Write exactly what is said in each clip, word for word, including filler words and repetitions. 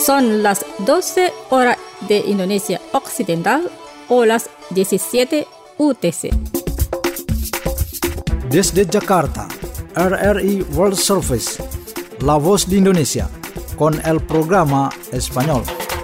Son las doce horas de Indonesia Occidental o las diecisiete U T C. Desde Jakarta, R R I World Service, La Voz de Indonesia, con el programa español.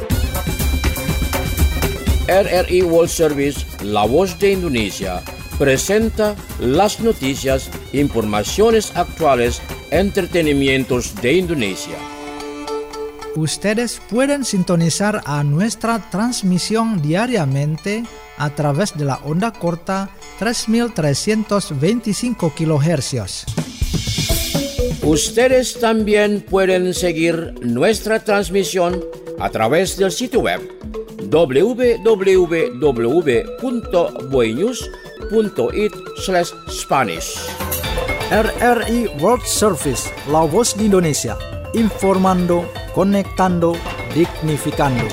R R I World Service, La Voz de Indonesia, presenta las noticias, informaciones actuales, entretenimientos de Indonesia. Ustedes pueden sintonizar a nuestra transmisión diariamente a través de la onda corta tres mil trescientos veinticinco kilohercios. Ustedes también pueden seguir nuestra transmisión a través del sitio web doble u doble u doble u punto boynews punto it slash Spanish. R R I World Service, La Voz de Indonesia, informando, conectando, dignificando.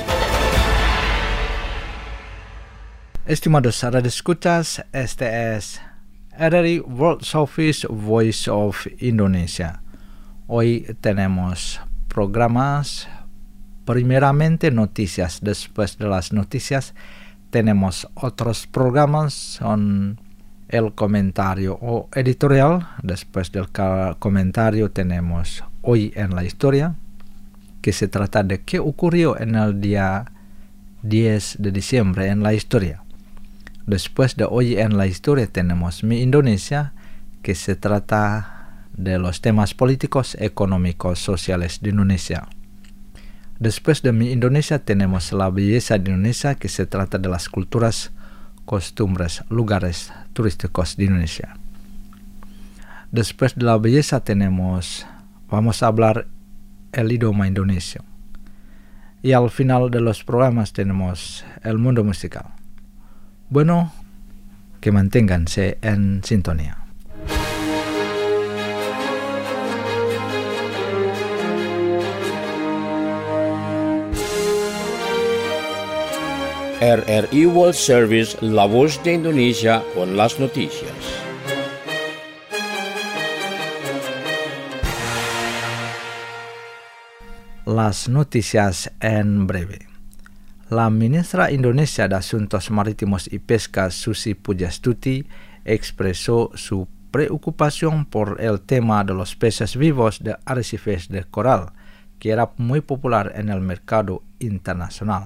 Estimados radioescuchas, este es R R I World Service, Voice of Indonesia. Hoy tenemos programas, primeramente noticias. Después de las noticias tenemos otros programas, son el comentario o editorial. Después del comentario tenemos Hoy en la Historia, que se trata de qué ocurrió en el día diez de diciembre en la historia. Después de Hoy en la Historia tenemos Mi Indonesia, que se trata de los temas políticos, económicos, sociales de Indonesia. Después de Mi Indonesia tenemos La Belleza de Indonesia, que se trata de las culturas, costumbres, lugares turísticos de Indonesia. Después de La Belleza tenemos, vamos a hablar el idioma indonesio. Y al final de los programas tenemos el mundo musical. Bueno, que manténganse en sintonía. R R I World Service, La Voz de Indonesia, con las noticias. Las noticias en breve. La ministra Indonesia de Asuntos Marítimos y Pesca, Susi Pujastuti, expresó su preocupación por el tema de los peces vivos de arrecifes de coral, que era muy popular en el mercado internacional.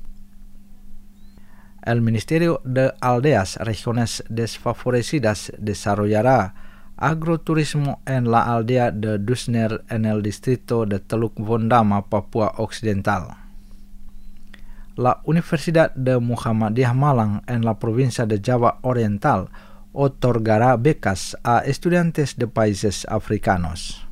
El Ministerio de Aldeas Regiones Desfavorecidas desarrollará agroturismo en la aldea de Dusner en el distrito de Teluk Bondama, Papua Occidental. La Universidad de Muhammadiyah Malang en la provincia de Java Oriental otorgará becas a estudiantes de países africanos.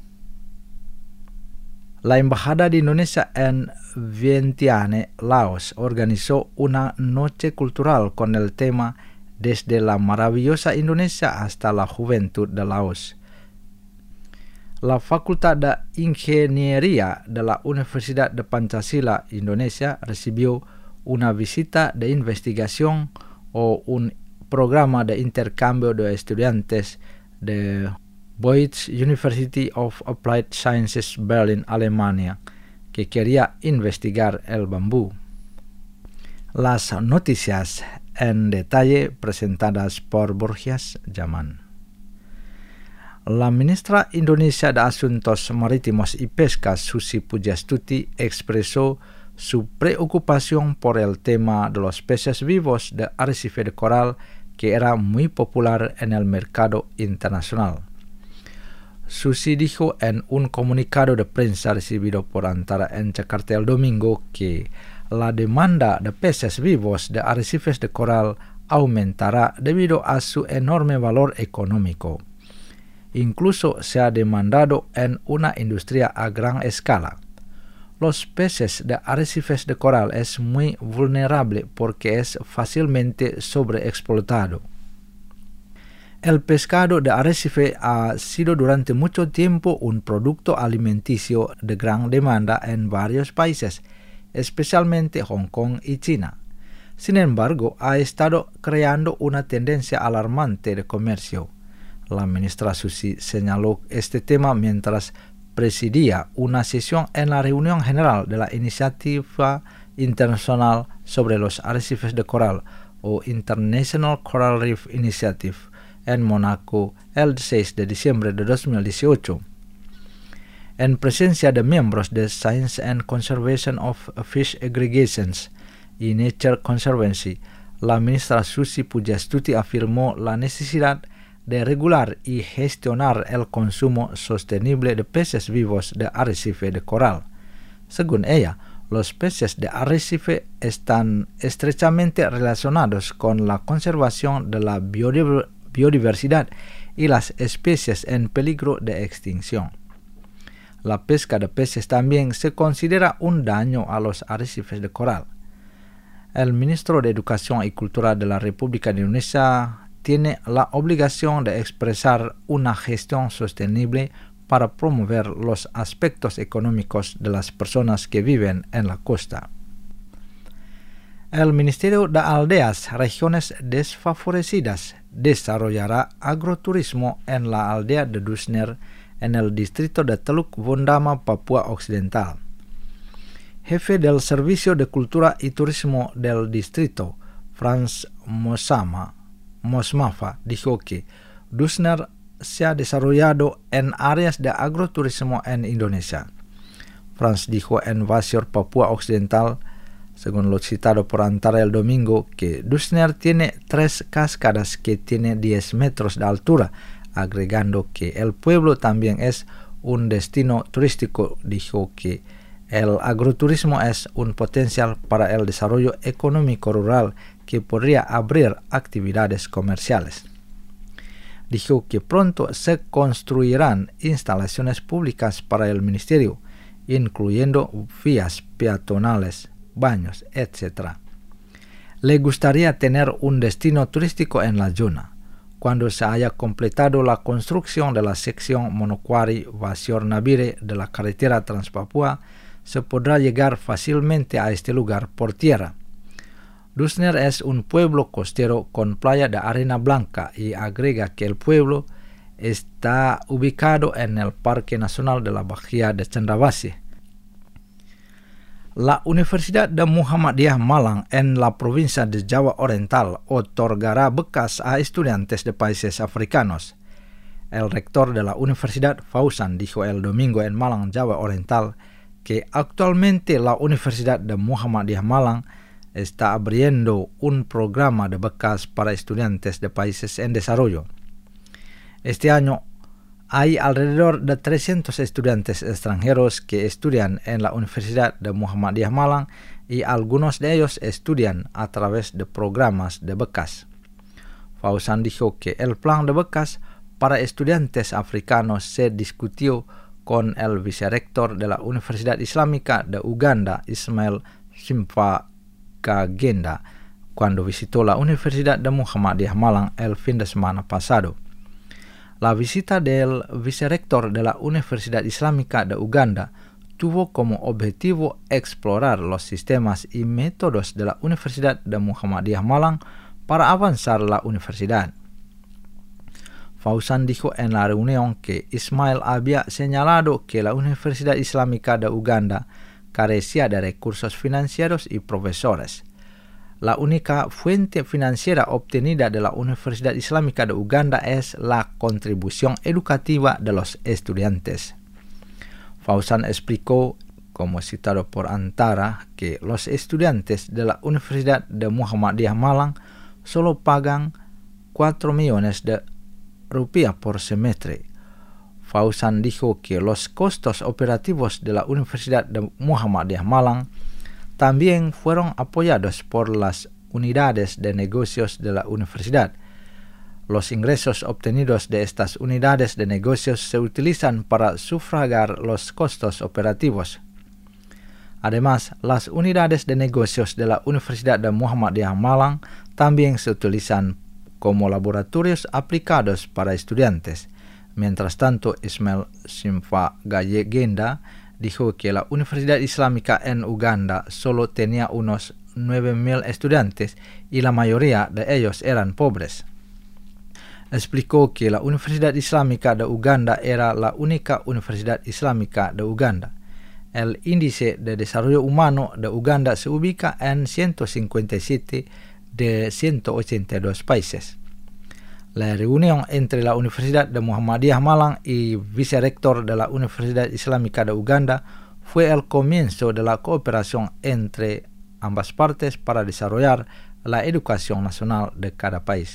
La Embajada de Indonesia en Vientiane, Laos, organizó una noche cultural con el tema Desde la maravillosa Indonesia hasta la juventud de Laos. La Facultad de Ingeniería de la Universidad de Pancasila, Indonesia, recibió una visita de investigación o un programa de intercambio de estudiantes de Boyds University of Applied Sciences Berlin, Alemania, que quería investigar el bambú. Las noticias en detalle presentadas por Borgias Yaman. La ministra Indonesia de Asuntos Marítimos y Pesca, Susi Pujastuti, expresó su preocupación por el tema de los peces vivos de arrecife de coral, que era muy popular en el mercado internacional. Susi dijo en un comunicado de prensa recibido por Antara en Jakarta el domingo que la demanda de peces vivos de arrecifes de coral aumentará debido a su enorme valor económico. Incluso se ha demandado en una industria a gran escala. Los peces de arrecifes de coral es muy vulnerable porque es fácilmente sobreexplotado. El pescado de arrecife ha sido durante mucho tiempo un producto alimenticio de gran demanda en varios países, especialmente Hong Kong y China. Sin embargo, ha estado creando una tendencia alarmante de comercio. La ministra Susi señaló este tema mientras presidía una sesión en la reunión general de la Iniciativa Internacional sobre los Arrecifes de Coral, o International Coral Reef Initiative, en Mónaco el seis de diciembre de dos mil dieciocho. En presencia de miembros de Science and Conservation of Fish Aggregations y Nature Conservancy, la ministra Susi Pujastuti afirmó la necesidad de regular y gestionar el consumo sostenible de peces vivos de arrecife de coral. Según ella, los peces de arrecife están estrechamente relacionados con la conservación de la biodiversidad y las especies en peligro de extinción. La pesca de peces también se considera un daño a los arrecifes de coral. El ministro de Educación y Cultura de la República de Indonesia tiene la obligación de expresar una gestión sostenible para promover los aspectos económicos de las personas que viven en la costa. El Ministerio de Aldeas, Regiones Desfavorecidas desarrollará agroturismo en la aldea de Dusner, en el distrito de Teluk Bondama, Papua Occidental. Jefe del Servicio de Cultura y Turismo del distrito, Franz Mosama, Mosmafa, dijo que Dusner se ha desarrollado en áreas de agroturismo en Indonesia. Franz dijo en Vasior, Papua Occidental, según lo citado por Antara el domingo, que Dusner tiene tres cascadas que tienen diez metros de altura, agregando que el pueblo también es un destino turístico. Dijo que el agroturismo es un potencial para el desarrollo económico rural que podría abrir actividades comerciales. Dijo que pronto se construirán instalaciones públicas para el ministerio, incluyendo vías peatonales, baños, etcétera. Le gustaría tener un destino turístico en la zona. Cuando se haya completado la construcción de la sección Monokwari-Vasior-Nabire de la carretera Transpapua, se podrá llegar fácilmente a este lugar por tierra. Dusner es un pueblo costero con playa de arena blanca y agrega que el pueblo está ubicado en el Parque Nacional de la Bahía de Cendrawasih. La Universidad de Muhammadiyah Malang en la provincia de Java Oriental otorgará becas a estudiantes de países africanos. El rector de la universidad, Fausan, dijo el domingo en Malang, Java Oriental, que actualmente la Universidad de Muhammadiyah Malang está abriendo un programa de becas para estudiantes de países en desarrollo. Este año hay alrededor de trescientos estudiantes extranjeros que estudian en la Universidad de Muhammadiyah Malang y algunos de ellos estudian a través de programas de becas. Fausan dijo que el plan de becas para estudiantes africanos se discutió con el vicerrector de la Universidad Islámica de Uganda, Ismail Simfa Kagenda, cuando visitó la Universidad de Muhammadiyah Malang el fin de semana pasado. La visita del vicerrector de la Universidad Islámica de Uganda tuvo como objetivo explorar los sistemas y métodos de la Universidad de Muhammadiyah Malang para avanzar la universidad. Fausan dijo en la reunión que Ismail había señalado que la Universidad Islámica de Uganda carecía de recursos financieros y profesores. La única fuente financiera obtenida de la Universidad Islámica de Uganda es la contribución educativa de los estudiantes. Fausan explicó, como citado por Antara, que los estudiantes de la Universidad de Muhammadiyah Malang solo pagan cuatro millones de rupiah por semestre. Fausan dijo que los costos operativos de la Universidad de Muhammadiyah Malang también fueron apoyados por las unidades de negocios de la universidad. Los ingresos obtenidos de estas unidades de negocios se utilizan para sufragar los costos operativos. Además, las unidades de negocios de la Universidad de Muhammadiyah Malang también se utilizan como laboratorios aplicados para estudiantes. Mientras tanto, Ismail Simfa Gayegenda dijo que la Universidad Islámica en Uganda solo tenía unos nueve mil estudiantes y la mayoría de ellos eran pobres. explicó que la Universidad Islámica de Uganda era la única universidad islámica de Uganda. El índice de desarrollo humano de Uganda se ubica en ciento cincuenta y siete de ciento ochenta y dos países. La reunión entre la Universidad de Muhammadiyah Malang y vicerrector de la Universidad Islámica de Uganda fue el comienzo de la cooperación entre ambas partes para desarrollar la educación nacional de cada país.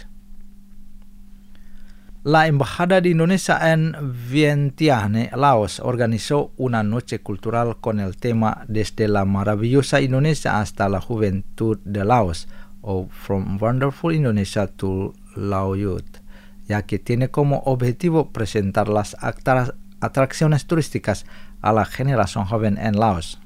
La Embajada de Indonesia en Vientiane, Laos, organizó una noche cultural con el tema Desde la maravillosa Indonesia hasta la juventud de Laos, o From Wonderful Indonesia to Lao Youth, ya que tiene como objetivo presentar las atracciones turísticas a la generación joven en Laos.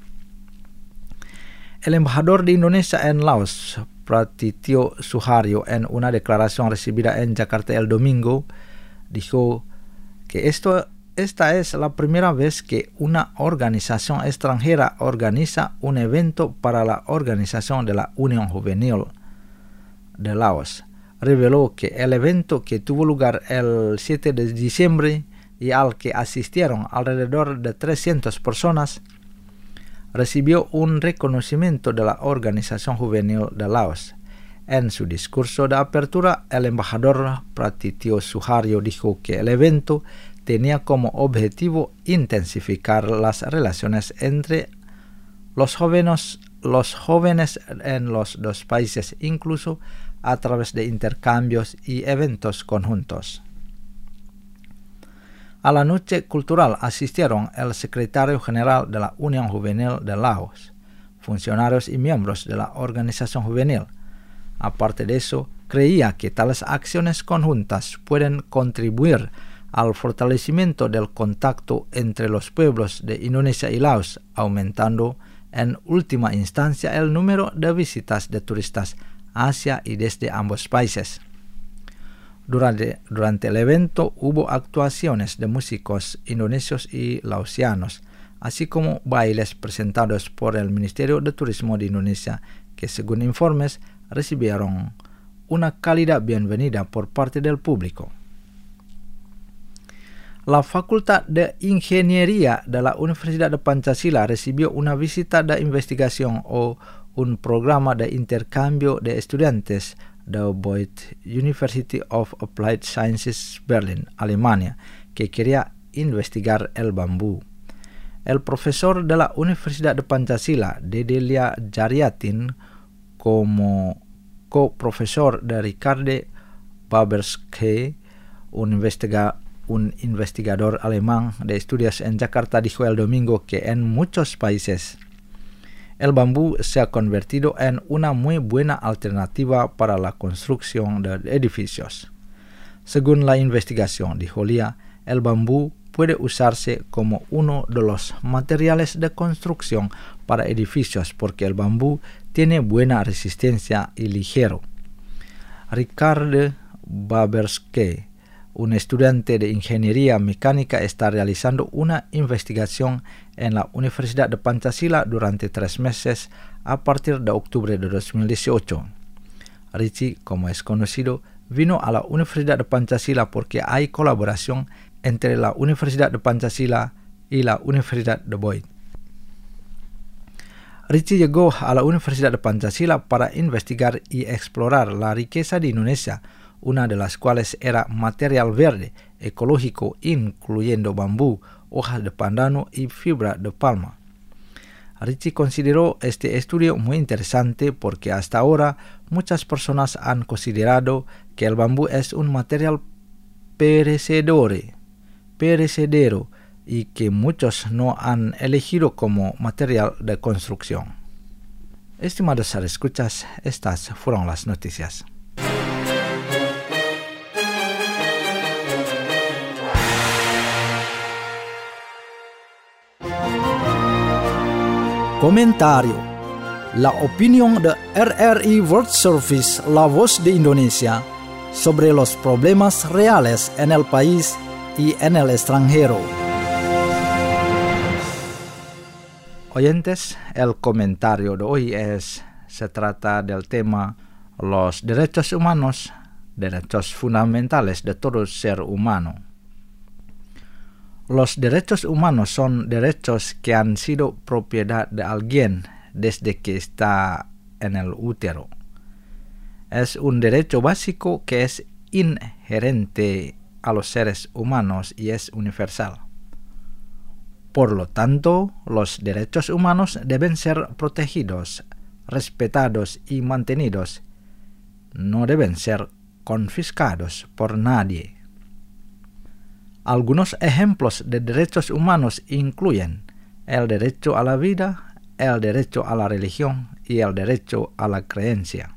El embajador de Indonesia en Laos, Pratityo Suharyo, en una declaración recibida en Jakarta el domingo, dijo que esto, esta es la primera vez que una organización extranjera organiza un evento para la organización de la Unión Juvenil de Laos. Reveló que el evento, que tuvo lugar el siete de diciembre y al que asistieron alrededor de trescientas personas, recibió un reconocimiento de la Organización Juvenil de Laos. En su discurso de apertura, el embajador Pratityo Suharyo dijo que el evento tenía como objetivo intensificar las relaciones entre los jóvenes, los jóvenes en los dos países, incluso a través de intercambios y eventos conjuntos. A la noche cultural asistieron el secretario general de la Unión Juvenil de Laos, funcionarios y miembros de la organización juvenil. Aparte de eso, creía que tales acciones conjuntas pueden contribuir al fortalecimiento del contacto entre los pueblos de Indonesia y Laos, aumentando en última instancia el número de visitas de turistas hacia y desde ambos países. Durante, durante el evento hubo actuaciones de músicos indonesios y laosianos, así como bailes presentados por el Ministerio de Turismo de Indonesia, que según informes recibieron una cálida bienvenida por parte del público. La Facultad de Ingeniería de la Universidad de Pancasila recibió una visita de investigación o un programa de intercambio de estudiantes de Boyd University of Applied Sciences Berlin, Alemania, que quería investigar el bambú. El profesor de la Universidad de Pancasila, Dedelia Jariatin, como coprofesor de Ricardo Baberske, un, investiga, un investigador alemán de estudios en Jakarta, dijo el domingo que en muchos países el bambú se ha convertido en una muy buena alternativa para la construcción de edificios. Según la investigación, dijo Lia, el bambú puede usarse como uno de los materiales de construcción para edificios porque el bambú tiene buena resistencia y ligero. Ricardo Baberske, un estudiante de ingeniería mecánica, está realizando una investigación en la Universidad de Pancasila durante tres meses a partir de octubre de dos mil dieciocho. Richie, como es conocido, vino a la Universidad de Pancasila porque hay colaboración entre la Universidad de Pancasila y la Universidad de Boyd. Richie llegó a la Universidad de Pancasila para investigar y explorar la riqueza de Indonesia, una de las cuales era material verde, ecológico, incluyendo bambú, hojas de pandanus y fibra de palma. Richie consideró este estudio muy interesante porque hasta ahora muchas personas han considerado que el bambú es un material perecedero, perecedero y que muchos no han elegido como material de construcción. Estimados escuchas, estas fueron las noticias. Comentario. La opinión de R R I World Service, la voz de Indonesia, sobre los problemas reales en el país y en el extranjero. Oyentes, el comentario de hoy es, se trata del tema los derechos humanos derechos fundamentales de todo ser humano. Los derechos humanos son derechos que han sido propiedad de alguien desde que está en el útero. Es un derecho básico que es inherente a los seres humanos y es universal. Por lo tanto, los derechos humanos deben ser protegidos, respetados y mantenidos. No deben ser confiscados por nadie. Algunos ejemplos de derechos humanos incluyen el derecho a la vida, el derecho a la religión y el derecho a la creencia.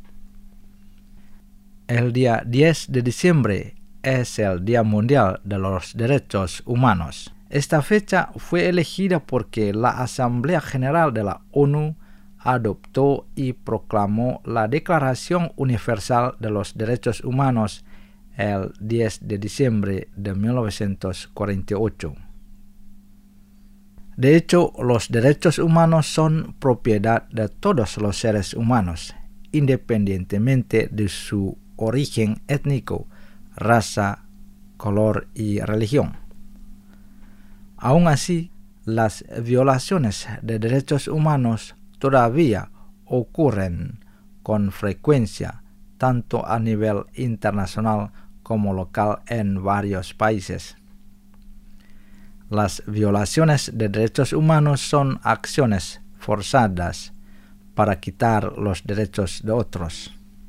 El día diez de diciembre es el Día Mundial de los Derechos Humanos. Esta fecha fue elegida porque la Asamblea General de la ONU adoptó y proclamó la Declaración Universal de los Derechos Humanos el diez de diciembre de mil novecientos cuarenta y ocho. De hecho, los derechos humanos son propiedad de todos los seres humanos, independientemente de su origen étnico, raza, color y religión. Aún así, las violaciones de derechos humanos todavía ocurren con frecuencia, tanto a nivel internacional como local en varios países. Las violaciones de derechos humanos son acciones forzadas para quitar los derechos de otros.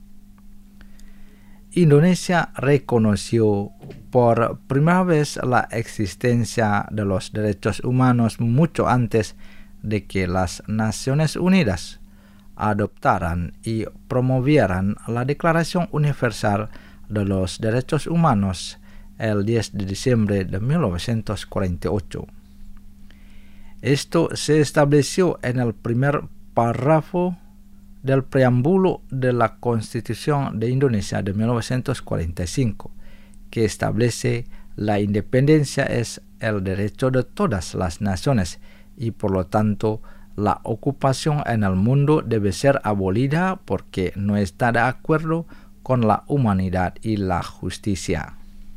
Indonesia reconoció por primera vez la existencia de los derechos humanos mucho antes de que las Naciones Unidas adoptaran y promovieran la Declaración Universal de los Derechos Humanos el diez de diciembre de mil novecientos cuarenta y ocho. Esto se estableció en el primer párrafo del preámbulo de la Constitución de Indonesia de mil novecientos cuarenta y cinco, que establece la independencia es el derecho de todas las naciones y por lo tanto la ocupación en el mundo debe ser abolida porque no está de acuerdo con la humanidad y la justicia.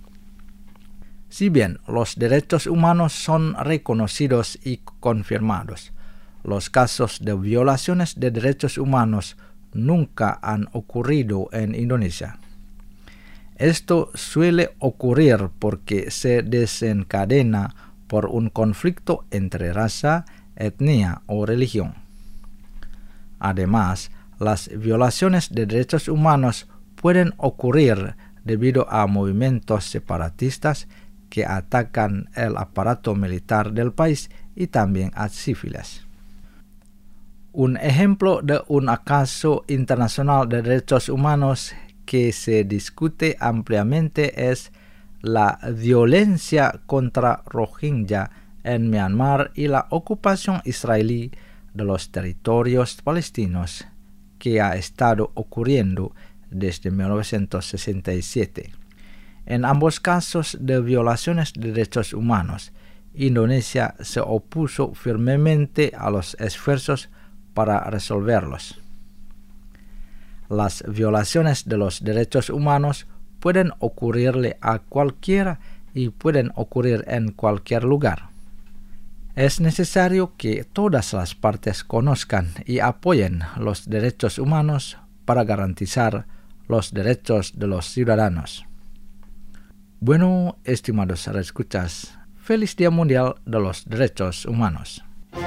Si bien los derechos humanos son reconocidos y confirmados, los casos de violaciones de derechos humanos nunca han ocurrido en Indonesia. Esto suele ocurrir porque se desencadena por un conflicto entre raza, etnia o religión. Además, las violaciones de derechos humanos pueden ocurrir debido a movimientos separatistas que atacan el aparato militar del país y también a civiles. Un ejemplo de un caso internacional de derechos humanos que se discute ampliamente es la violencia contra Rohingya en Myanmar y la ocupación israelí de los territorios palestinos que ha estado ocurriendo desde mil novecientos sesenta y siete. En ambos casos de violaciones de derechos humanos, Indonesia se opuso firmemente a los esfuerzos para resolverlos. Las violaciones de los derechos humanos pueden ocurrirle a cualquiera y pueden ocurrir en cualquier lugar. Es necesario que todas las partes conozcan y apoyen los derechos humanos para garantizar los derechos de los ciudadanos. Bueno, estimados escuchas, feliz Día Mundial de los Derechos Humanos.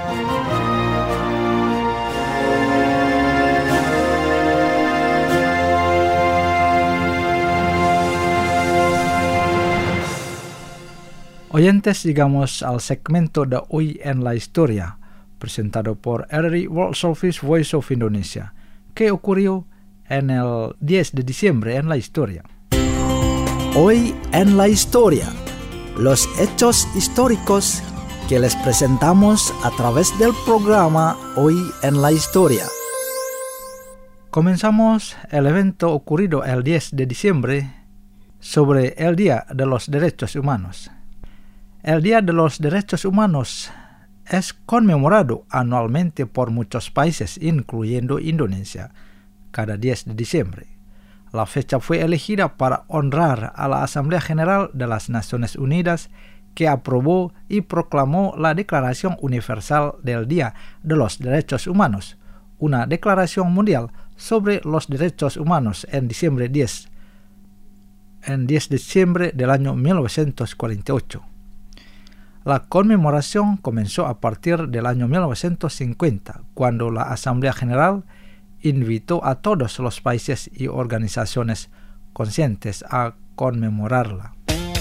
Oyentes, llegamos al segmento de Hoy en la Historia, presentado por R R I World Service Voice of Indonesia, que ocurrió en el diez de diciembre en la historia. Hoy en la Historia, los hechos históricos que les presentamos a través del programa Hoy en la Historia. Comenzamos el evento ocurrido el diez de diciembre sobre el Día de los Derechos Humanos. El Día de los Derechos Humanos es conmemorado anualmente por muchos países, incluyendo Indonesia, cada diez de diciembre. La fecha fue elegida para honrar a la Asamblea General de las Naciones Unidas, que aprobó y proclamó la Declaración Universal del Día de los Derechos Humanos, una declaración mundial sobre los derechos humanos en diciembre diez, en diez de diciembre del año mil novecientos cuarenta y ocho. La conmemoración comenzó a partir del año mil novecientos cincuenta, cuando la Asamblea General invitó a todos los países y organizaciones conscientes a conmemorarla.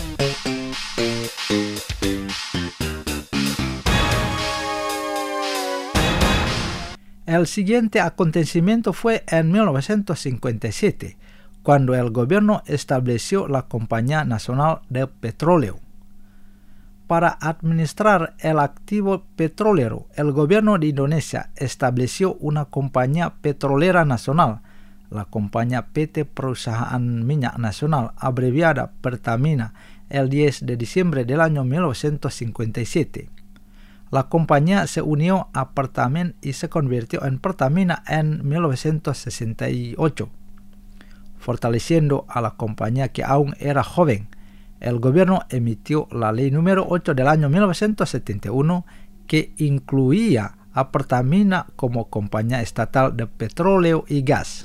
El siguiente acontecimiento fue en mil novecientos cincuenta y siete, cuando el gobierno estableció la Compañía Nacional de Petróleo. Para administrar el activo petrolero, el gobierno de Indonesia estableció una compañía petrolera nacional, la compañía P T Perusahaan Minyak Nasional, abreviada Pertamina, el diez de diciembre del año mil novecientos cincuenta y siete. La compañía se unió a Pertamina y se convirtió en Pertamina en mil novecientos sesenta y ocho, fortaleciendo a la compañía que aún era joven. El gobierno emitió la ley número ocho del año mil novecientos setenta y uno, que incluía a Pertamina como compañía estatal de petróleo y gas.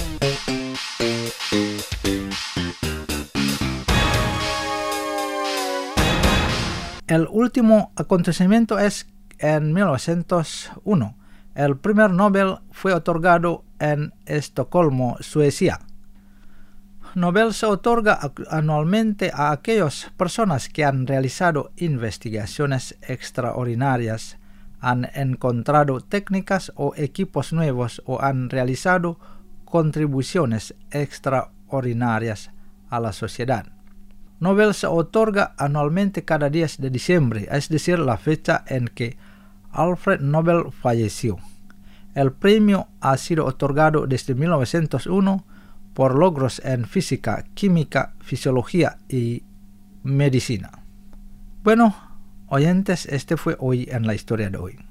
El último acontecimiento es en mil novecientos uno. El primer Nobel fue otorgado en Estocolmo, Suecia. Nobel se otorga anualmente a aquellas personas que han realizado investigaciones extraordinarias, han encontrado técnicas o equipos nuevos o han realizado contribuciones extraordinarias a la sociedad. Nobel se otorga anualmente cada diez de diciembre, es decir, la fecha en que Alfred Nobel falleció. El premio ha sido otorgado desde mil novecientos uno por logros en física, química, fisiología y medicina. Bueno, oyentes, este fue hoy en la historia de hoy.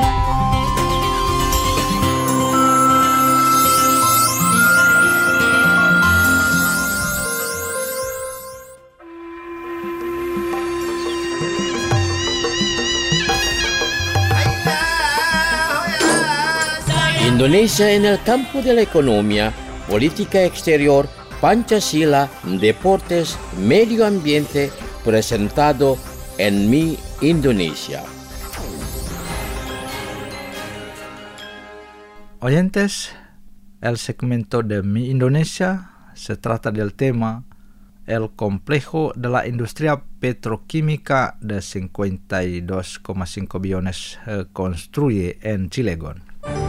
Indonesia en el campo de la economía, política exterior, Pancasila, deportes, medio ambiente, presentado en Mi Indonesia. Oyentes, el segmento de Mi Indonesia se trata del tema el complejo de la industria petroquímica de cincuenta y dos coma cinco billones eh, construye en Cilegon.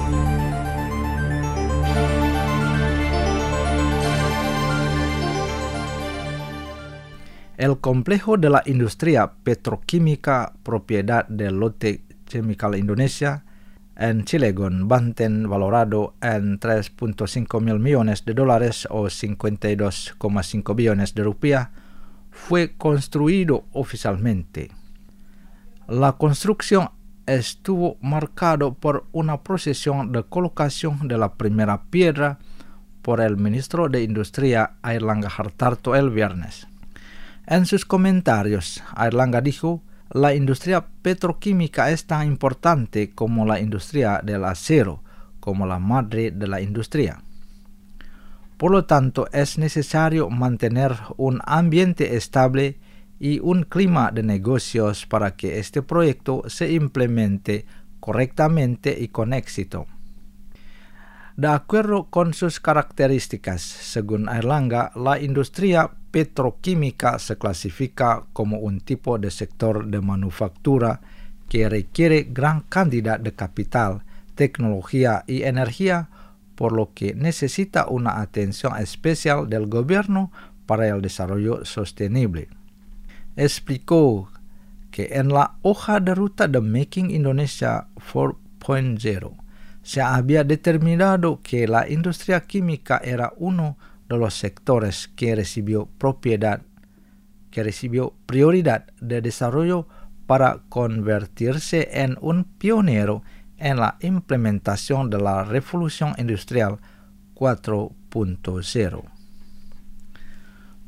El complejo de la industria petroquímica propiedad de Lotte Chemical Indonesia en Cilegon, Banten, valorado en tres punto cinco mil millones de dólares o cincuenta y dos coma cinco billones de rupias, fue construido oficialmente. La construcción estuvo marcado por una procesión de colocación de la primera piedra por el ministro de Industria Airlangga Hartarto el viernes. En sus comentarios, Airlangga dijo: la industria petroquímica es tan importante como la industria del acero, como la madre de la industria. Por lo tanto, es necesario mantener un ambiente estable y un clima de negocios para que este proyecto se implemente correctamente y con éxito. De acuerdo con sus características, según Airlangga, la industria petroquímica se clasifica como un tipo de sector de manufactura que requiere gran cantidad de capital, tecnología y energía, por lo que necesita una atención especial del gobierno para el desarrollo sostenible. Explicó que en la hoja de ruta de Making Indonesia cuatro punto cero se había determinado que la industria química era uno de los sectores que recibió propiedad, que recibió prioridad de desarrollo para convertirse en un pionero en la implementación de la Revolución Industrial cuatro punto cero.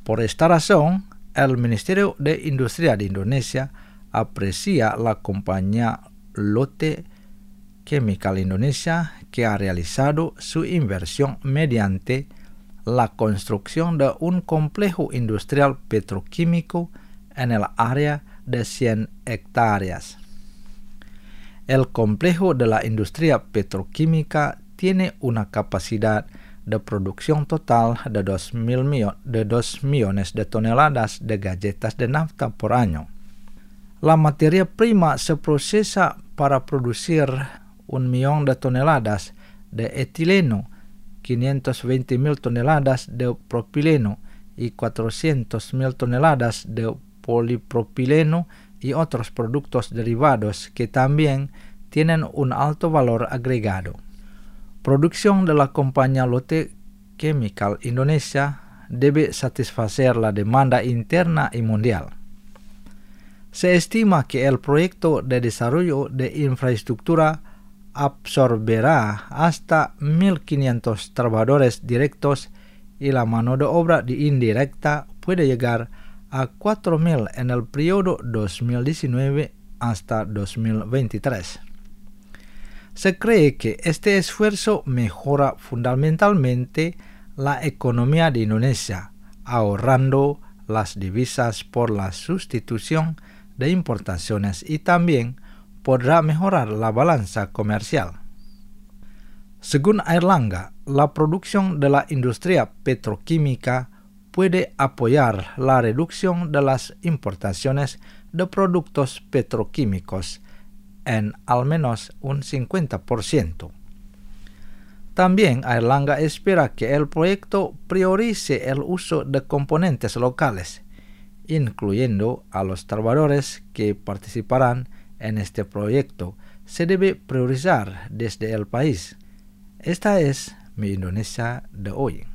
Por esta razón, el Ministerio de Industria de Indonesia aprecia la compañía Lotte Chemical Indonesia, que ha realizado su inversión mediante la construcción de un complejo industrial petroquímico en el área de cien hectáreas. El complejo de la industria petroquímica tiene una capacidad de producción total de dos millones de toneladas de galletas de nafta por año. La materia prima se procesa para producir un millón de toneladas de etileno, quinientas veinte mil toneladas de propileno y cuatrocientas mil toneladas de polipropileno y otros productos derivados que también tienen un alto valor agregado. Producción de la compañía Lotte Chemical Indonesia debe satisfacer la demanda interna y mundial. Se estima que el proyecto de desarrollo de infraestructura absorberá hasta mil quinientos trabajadores directos y la mano de obra indirecta puede llegar a cuatro mil en el periodo dos mil diecinueve hasta dos mil veintitrés. Se cree que este esfuerzo mejora fundamentalmente la economía de Indonesia, ahorrando las divisas por la sustitución de importaciones y también podrá mejorar la balanza comercial. Según Airlangga, la producción de la industria petroquímica puede apoyar la reducción de las importaciones de productos petroquímicos en al menos un cincuenta por ciento. También Airlangga espera que el proyecto priorice el uso de componentes locales, incluyendo a los trabajadores que participarán en este proyecto. Se debe priorizar desde el país. Esta es mi Indonesia de hoy.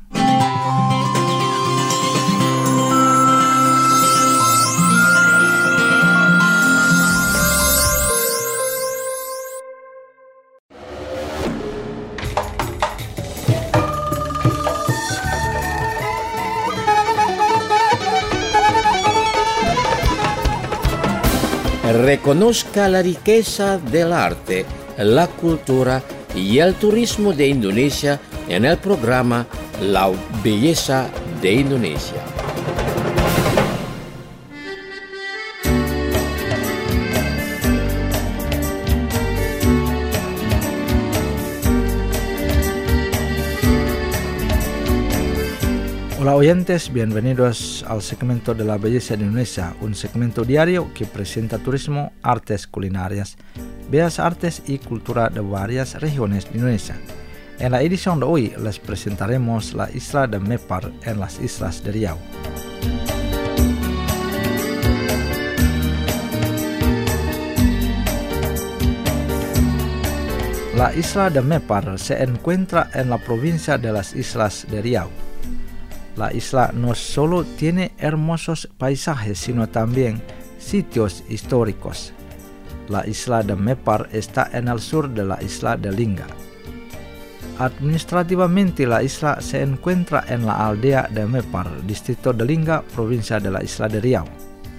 Reconozca la riqueza del arte, la cultura y el turismo de Indonesia en el programa La Belleza de Indonesia. Hola oyentes, bienvenidos al segmento de La Belleza de Indonesia, un segmento diario que presenta turismo, artes culinarias, bellas artes y cultura de varias regiones de Indonesia. En la edición de hoy les presentaremos la isla de Mepar en las Islas de Riau. La isla de Mepar se encuentra en la provincia de las Islas de Riau. La isla no solo tiene hermosos paisajes, sino también sitios históricos. La isla de Mepar está en el sur de la isla de Lingga. Administrativamente, la isla se encuentra en la aldea de Mepar, distrito de Lingga, provincia de la isla de Riau.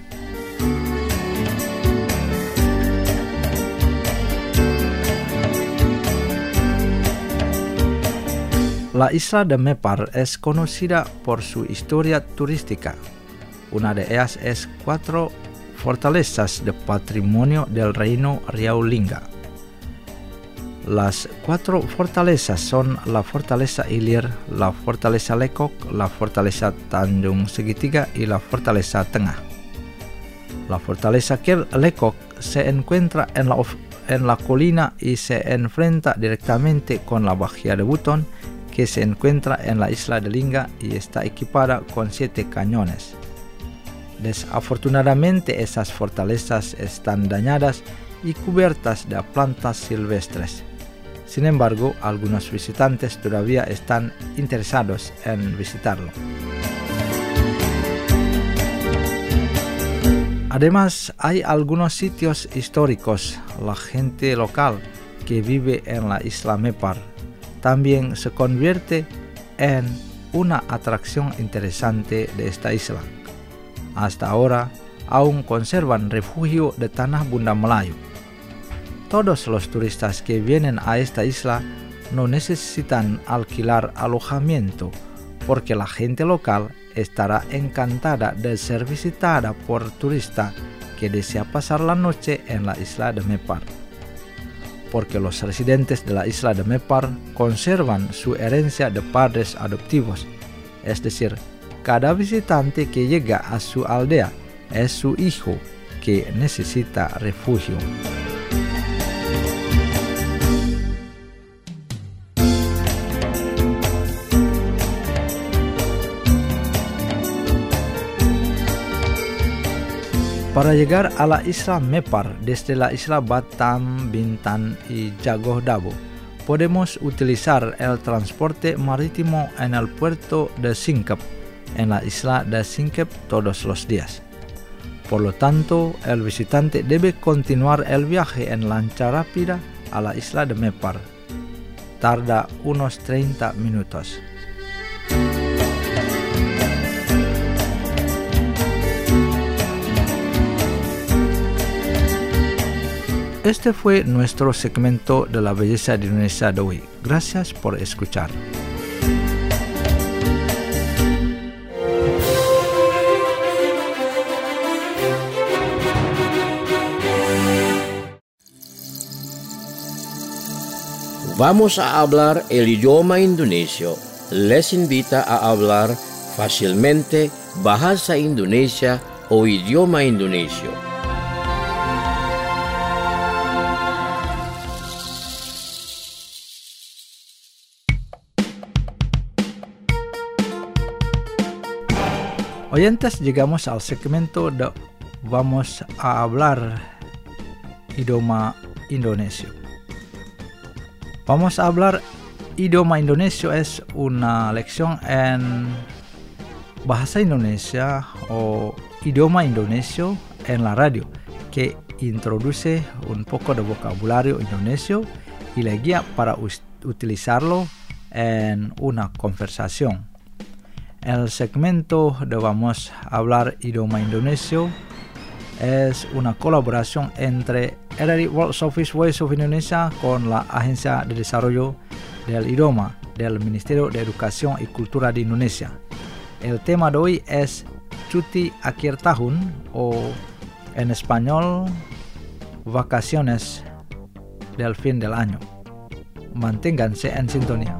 La isla de Mepar es conocida por su historia turística. Una de ellas es cuatro fortalezas de patrimonio del reino Riau Lingga. Las cuatro fortalezas son la Fortaleza Ilir, la Fortaleza Lekok, la Fortaleza Tanjung Segitiga y la Fortaleza Tengah. La Fortaleza Lekok se encuentra en la, en la colina y se enfrenta directamente con la Bahía de Buton, que se encuentra en la isla de Lingga y está equipada con siete cañones. Desafortunadamente, esas fortalezas están dañadas y cubiertas de plantas silvestres. Sin embargo, algunos visitantes todavía están interesados en visitarlo. Además, hay algunos sitios históricos. La gente local que vive en la isla Mepar también se convierte en una atracción interesante de esta isla. Hasta ahora, aún conservan refugio de tanah Bunda Melayu. Todos los turistas que vienen a esta isla no necesitan alquilar alojamiento, porque la gente local estará encantada de ser visitada por turista que desea pasar la noche en la isla de Mepar. Porque los residentes de la isla de Mepar conservan su herencia de padres adoptivos, es decir, cada visitante que llega a su aldea es su hijo que necesita refugio. Para llegar a la isla Mepar desde la isla Batam, Bintan y Jagoh Dabo, podemos utilizar el transporte marítimo en el puerto de Singkep, en la isla de Singkep todos los días. Por lo tanto, el visitante debe continuar el viaje en lancha rápida a la isla de Mepar. Tarda unos treinta minutos. Este fue nuestro segmento de la belleza de Indonesia de hoy. Gracias por escuchar. Vamos a hablar el idioma indonesio. Les invita a hablar fácilmente bahasa Indonesia o idioma indonesio. Oyentes, llegamos al segmento de Vamos a hablar idioma indonesio. Vamos a hablar idioma indonesio es una lección en bahasa Indonesia o idioma indonesio en la radio que introduce un poco de vocabulario indonesio y la guía para utilizarlo en una conversación. El segmento de Vamos a hablar idioma indonesio es una colaboración entre R R I World Service Voice of Indonesia con la Agencia de Desarrollo del Idioma del Ministerio de Educación y Cultura de Indonesia. El tema de hoy es cuti akhir tahun o en español vacaciones del fin del año. Manténganse en sintonía.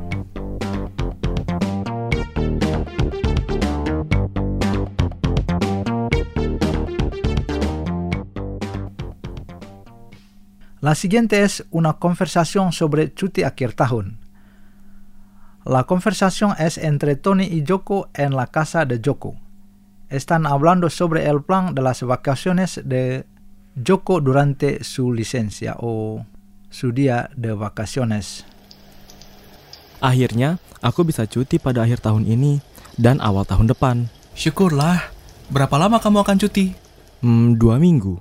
La siguiente es una conversación sobre cuti akhir tahun. La conversación es entre Tony y Joko en la casa de Joko. Están hablando sobre el plan de las vacaciones de Joko durante su licencia o su día de vacaciones. Akhirnya, aku bisa cuti pada akhir tahun ini dan awal tahun depan. Syukurlah. Berapa lama kamu akan cuti? Hmm, dua minggu.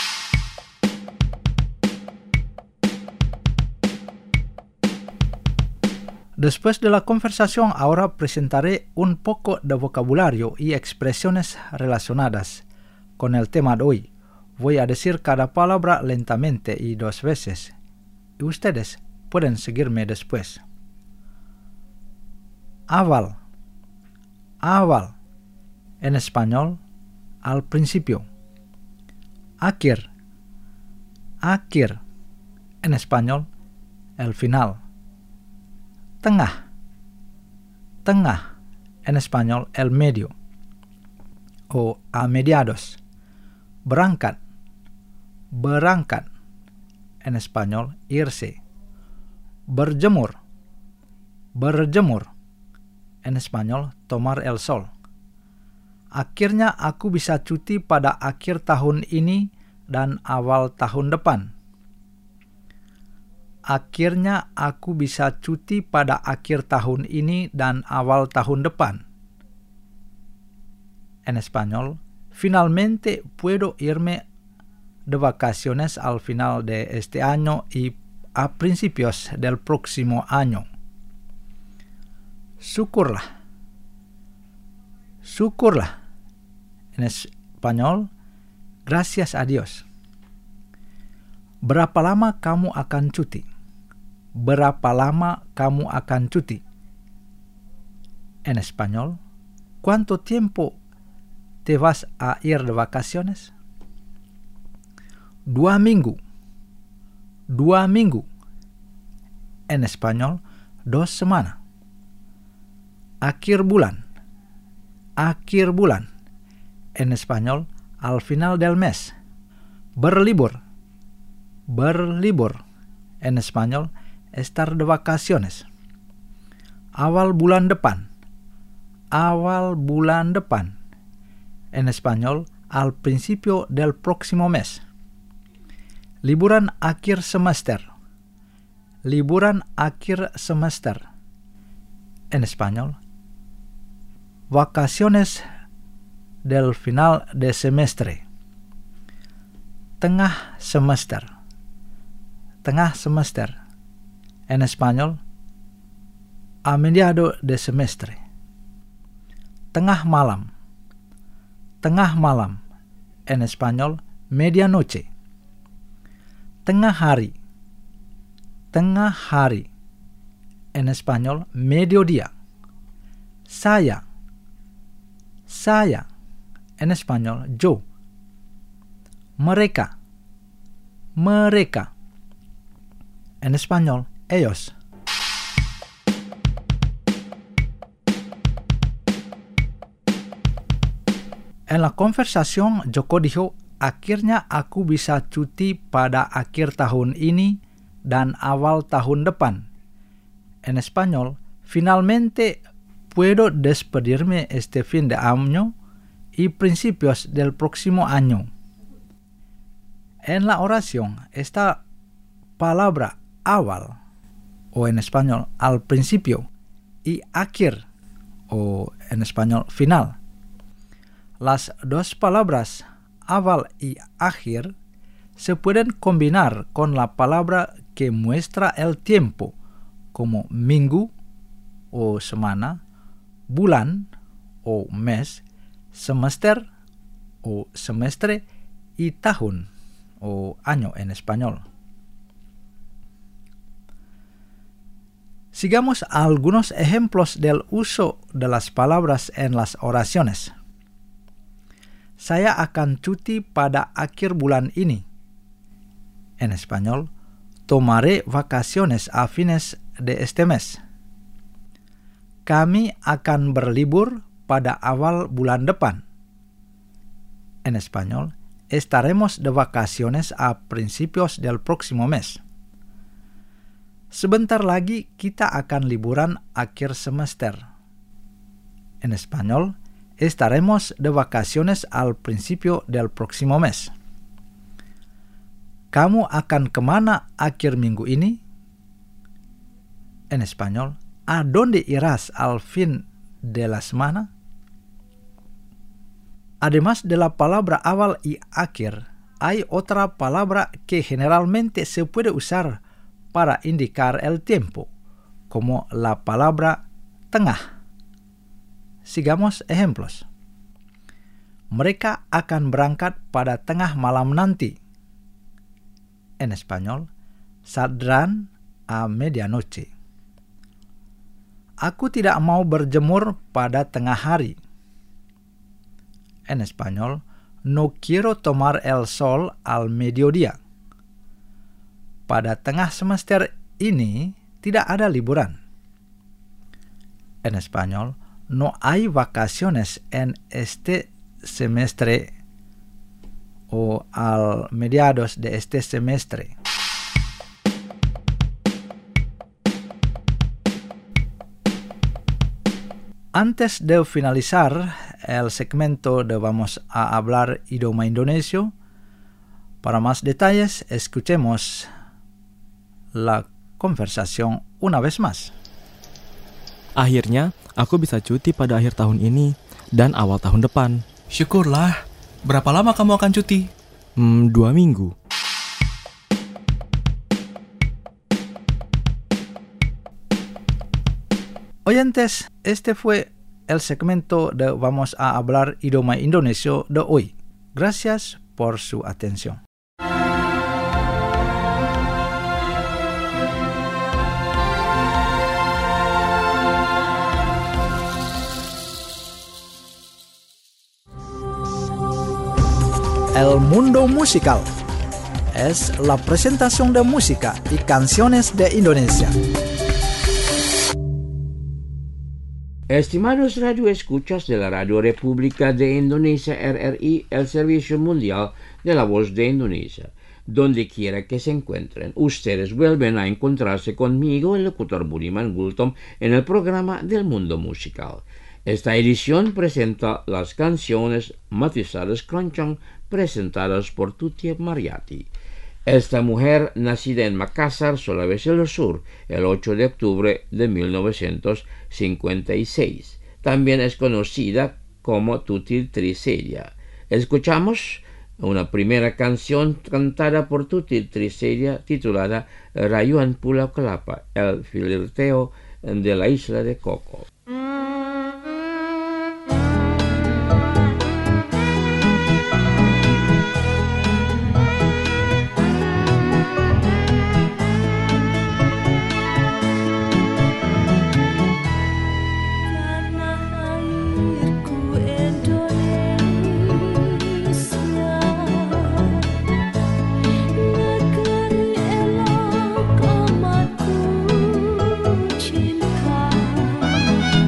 Después de la conversación, ahora presentaré un poco de vocabulario y expresiones relacionadas con el tema de hoy. Voy a decir cada palabra lentamente y dos veces, y ustedes pueden seguirme después. Awal. Awal. En español, al principio. Akhir. Akhir. En español, el final. Tengah. Tengah. En español, el medio. O a mediados. Berangkat. Berangkat. En español, irse. Berjemur. Berjemur. En español, tomar el sol. Akhirnya aku bisa cuti pada akhir tahun ini dan awal tahun depan. Akhirnya aku bisa cuti pada akhir tahun ini dan awal tahun depan. En español, finalmente puedo irme de vacaciones al final de este año y a principios del próximo año. Syukurlah. Syukurlah. En español, gracias a Dios. Berapa lama kamu akan cuti? Berapa lama kamu akan cuti? En español, ¿cuánto tiempo te vas a ir de vacaciones? Dua minggu. Dua minggu. En español, dos semanas. Akhir bulan. Akhir bulan. En español, al final del mes. Berlibur. Berlibur. En español, estar de vacaciones. Awal bulan depan. Awal bulan depan. En español, al principio del próximo mes. Liburan akhir semester. Liburan akhir semester. En español, vacaciones del final de semestre. Tengah semester. Tengah semester. En español, a mediado de semestre. Tengah malam. Tengah malam. En español, medianoche. Tengah hari. Tengah hari. En español, mediodía. Saya. Saya. En español, yo. Mereka. Mereka. En español, ellos. En la conversación, Joko dijo, akhirnya aku bisa cuti pada akhir tahun ini dan awal tahun depan. En español, finalmente puedo despedirme este fin de año y principios del próximo año. En la oración, esta palabra awal, o en español al principio, y akhir, o en español final. Las dos palabras awal y akhir se pueden combinar con la palabra que muestra el tiempo, como minggu o semana, bulan o mes, semester o semestre y tahun o año en español. Sigamos algunos ejemplos del uso de las palabras en las oraciones. Saya akan cuti pada akhir bulan ini. En español, tomaré vacaciones a fines de este mes. Kami akan berlibur pada awal bulan depan. En español, estaremos de vacaciones a principios del próximo mes. Sebentar lagi kita akan liburan akhir semester. En español, estaremos de vacaciones al principio del próximo mes. ¿Kamu akan kemana akhir minggu ini? En español, ¿a dónde irás al fin de la semana? Además de la palabra awal y akhir, hay otra palabra que generalmente se puede usar para indicar el tiempo, como la palabra tengah. Sigamos ejemplos. Mereka akan berangkat pada tengah malam nanti. En español, saldrán a medianoche. Aku tidak mau berjemur pada tengah hari. En español, no quiero tomar el sol al mediodía. Pada tengah semester ini tidak ada liburan. En español, no hay vacaciones en este semestre o al mediados de este semestre. Antes de finalizar el segmento de Vamos a hablar idioma indonesio, para más detalles escuchemos la conversación una vez más. Akhirnya, aku bisa cuti pada akhir tahun ini dan awal tahun depan. Syukurlah. Berapa lama kamu akan cuti? Hmm, dua minggu. Oyentes, este fue el segmento de Vamos a hablar idioma Indonesia de hoy. Gracias por su atención. El mundo musical es la presentación de música y canciones de Indonesia. Estimados radioescuchas de la Radio República de Indonesia R R I, el Servicio Mundial de la Voz de Indonesia, donde quiera que se encuentren, ustedes vuelven a encontrarse conmigo, el locutor Budiman Gultom, en el programa del mundo musical. Esta edición presenta las canciones Matizadas Keroncong, presentadas por Tuti Mariyati. Esta mujer, nacida en Makassar, Sulawesi del Sur, el ocho de octubre de mil novecientos cincuenta y seis, también es conocida como Tuti Trisedia. Escuchamos una primera canción cantada por Tuti Trisedia titulada Rayuan Pulau Kelapa, el flirteo de la isla de Coco. Cinta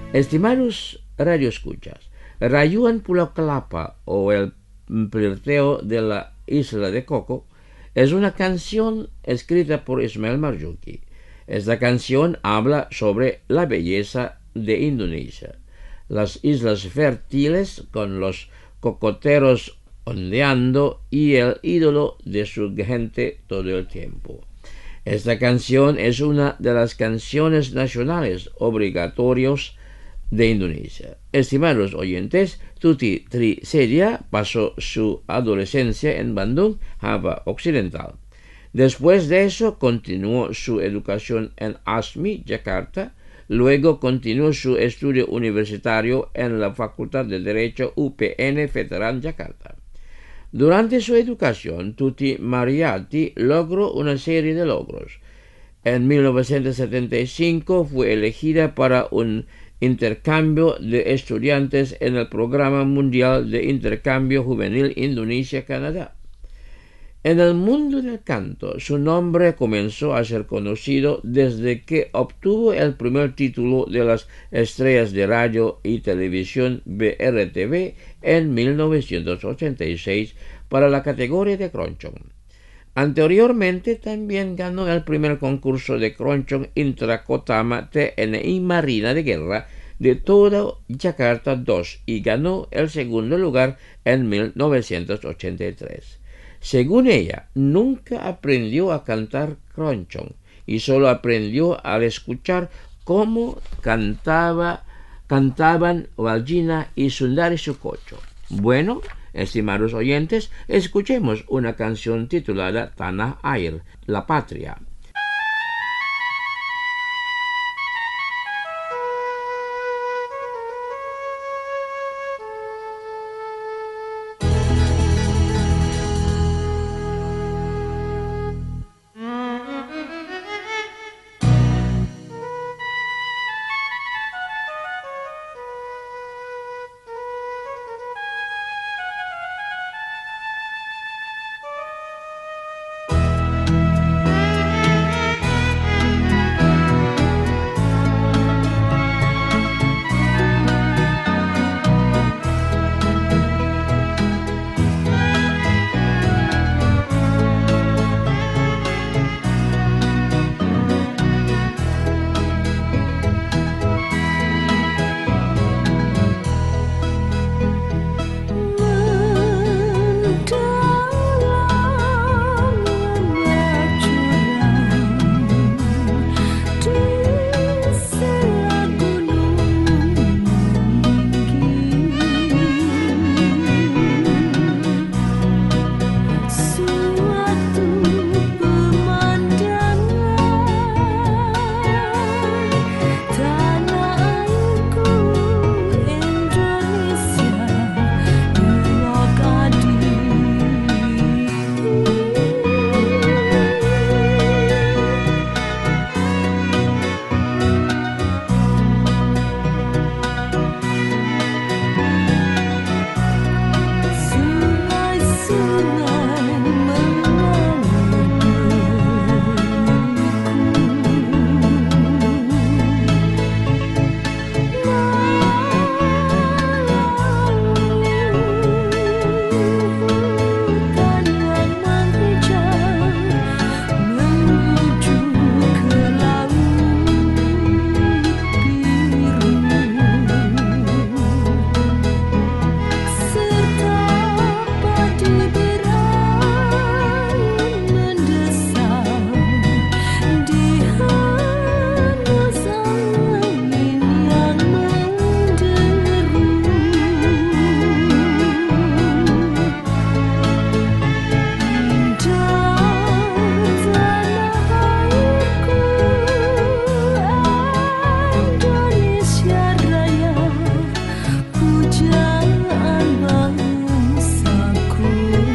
Estimados radioescuchas, Rayuan Pulau Kelapa o el flirteo de la isla de Coco es una canción escrita por Ismail Marzuki. Esta canción habla sobre la belleza de Indonesia, las islas fértiles con los cocoteros ondeando y el ídolo de su gente todo el tiempo. Esta canción es una de las canciones nacionales obligatorias de Indonesia. Estimados oyentes, Tuti Trisedia pasó su adolescencia en Bandung, Java Occidental. Después de eso continuó su educación en ASMI, Jakarta. Luego continuó su estudio universitario en la Facultad de Derecho U P N Veteran Jakarta. Durante su educación, Tuti Mariyati logró una serie de logros. En mil novecientos setenta y cinco fue elegida para un intercambio de estudiantes en el Programa Mundial de Intercambio Juvenil Indonesia-Canadá. En el mundo del canto, su nombre comenzó a ser conocido desde que obtuvo el primer título de las estrellas de radio y televisión B R T V en mil novecientos ochenta y seis para la categoría de Keroncong. Anteriormente también ganó el primer concurso de Keroncong Intrakotama T N I Marina de Guerra de toda Jakarta dos y ganó el segundo lugar en mil novecientos ochenta y tres. Según ella, nunca aprendió a cantar Keroncong y solo aprendió al escuchar cómo cantaba, cantaban Waljina y Sundari Sukocho. Bueno, estimados oyentes, escuchemos una canción titulada Tanah Air, La Patria.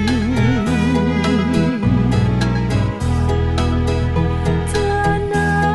Tanah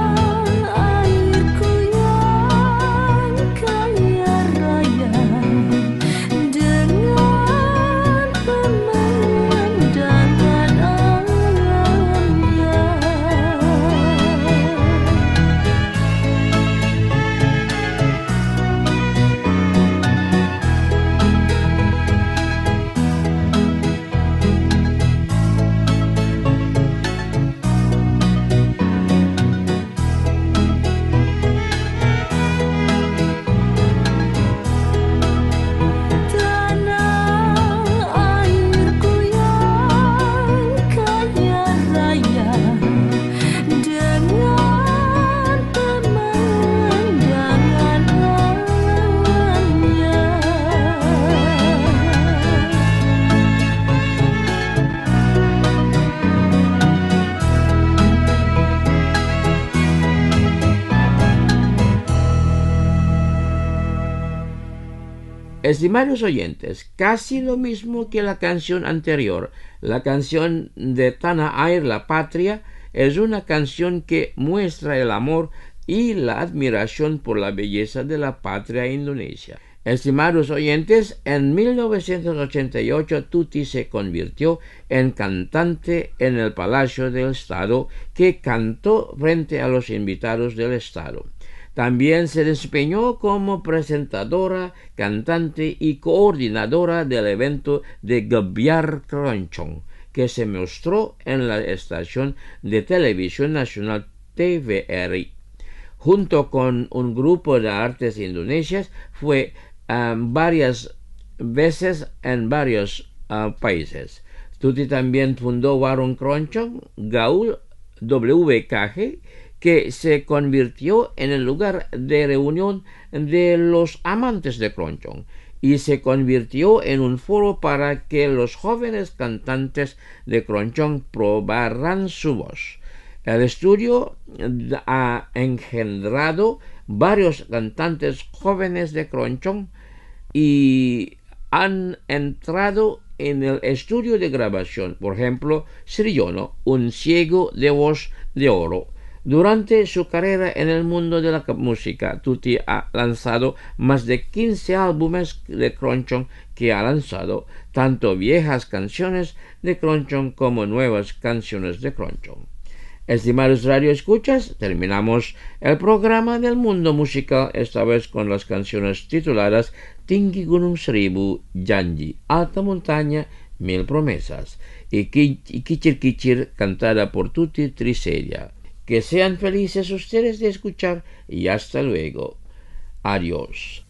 Estimados oyentes, casi lo mismo que la canción anterior, la canción de Tanah Air, la patria, es una canción que muestra el amor y la admiración por la belleza de la patria indonesia. Estimados oyentes, en mil novecientos ochenta y ocho Tuti se convirtió en cantante en el Palacio del Estado, que cantó frente a los invitados del Estado. También se desempeñó como presentadora, cantante y coordinadora del evento de Gebyar Keroncong, que se mostró en la estación de televisión nacional T V R I. Junto con un grupo de artes indonesias, fue um, varias veces en varios uh, países. Tuti también fundó Warung Keroncong Gaul W K G, que se convirtió en el lugar de reunión de los amantes de keroncong y se convirtió en un foro para que los jóvenes cantantes de keroncong probaran su voz. El estudio ha engendrado varios cantantes jóvenes de keroncong y han entrado en el estudio de grabación, por ejemplo, Sriyono, un ciego de voz de oro. Durante su carrera en el mundo de la música, Tuti ha lanzado más de quince álbumes de keroncong que ha lanzado tanto viejas canciones de keroncong como nuevas canciones de keroncong. Estimados radioescuchas, terminamos el programa del mundo musical, esta vez con las canciones tituladas Tinggi Gunung Seribu, Janji, Alta Montaña, Mil Promesas, y Kicir Kicir, cantada por Tuti Trisedia. Que sean felices ustedes de escuchar y hasta luego. Adiós.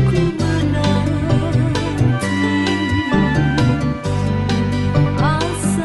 Asa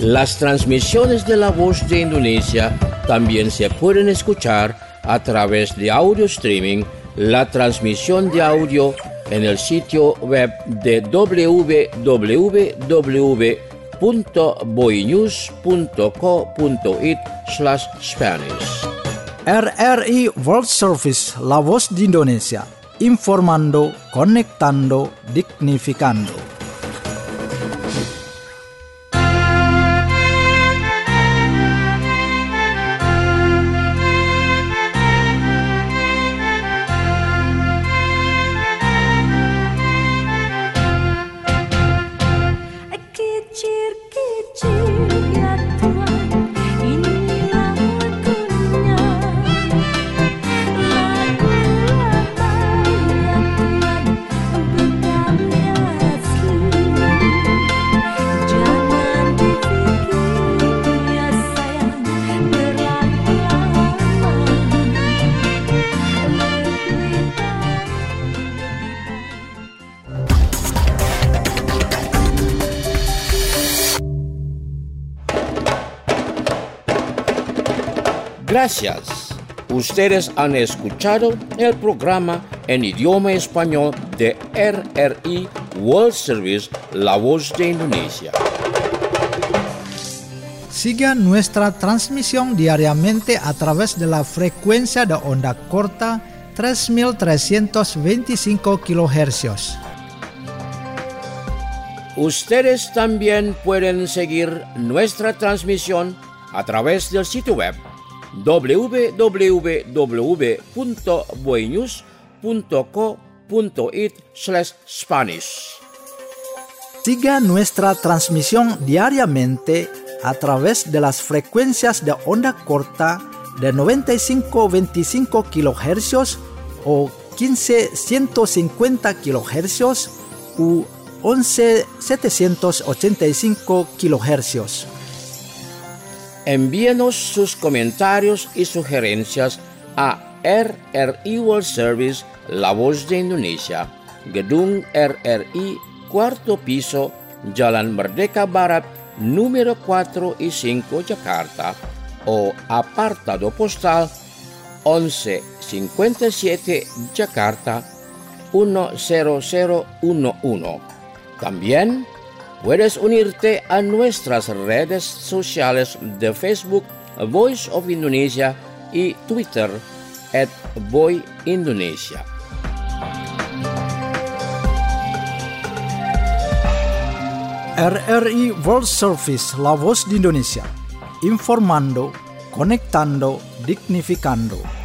Las transmisiones de La Voz de Indonesia también se pueden escuchar a través de audio streaming, la transmisión de audio en el sitio web de doble u doble u doble u punto boinews punto co punto it slash Spanish. R R I World Service, La Voz de Indonesia, informando, conectando, dignificando. Gracias. Ustedes han escuchado el programa en idioma español de R R I World Service, La Voz de Indonesia. Siga nuestra transmisión diariamente a través de la frecuencia de onda corta tres mil trescientos veinticinco kilohercios. Ustedes también pueden seguir nuestra transmisión a través del sitio web doble u doble u doble u punto boinews punto co punto it slash Spanish. Siga nuestra transmisión diariamente a través de las frecuencias de onda corta de noventa y cinco veinticinco kilohercios o quince ciento cincuenta kilohercios u once setecientos ochenta y cinco kilohercios. Envíenos sus comentarios y sugerencias a R R I World Service, La Voz de Indonesia, Gedung R R I, cuarto piso, Jalan Merdeka Barat, número cuatro y cinco, Jakarta, o apartado postal once cincuenta y siete, Jakarta, uno cero cero uno uno. También puedes unirte a nuestras redes sociales de Facebook, Voice of Indonesia, y Twitter, at Voy Indonesia. R R I World Service, La Voz de Indonesia, informando, conectando, dignificando.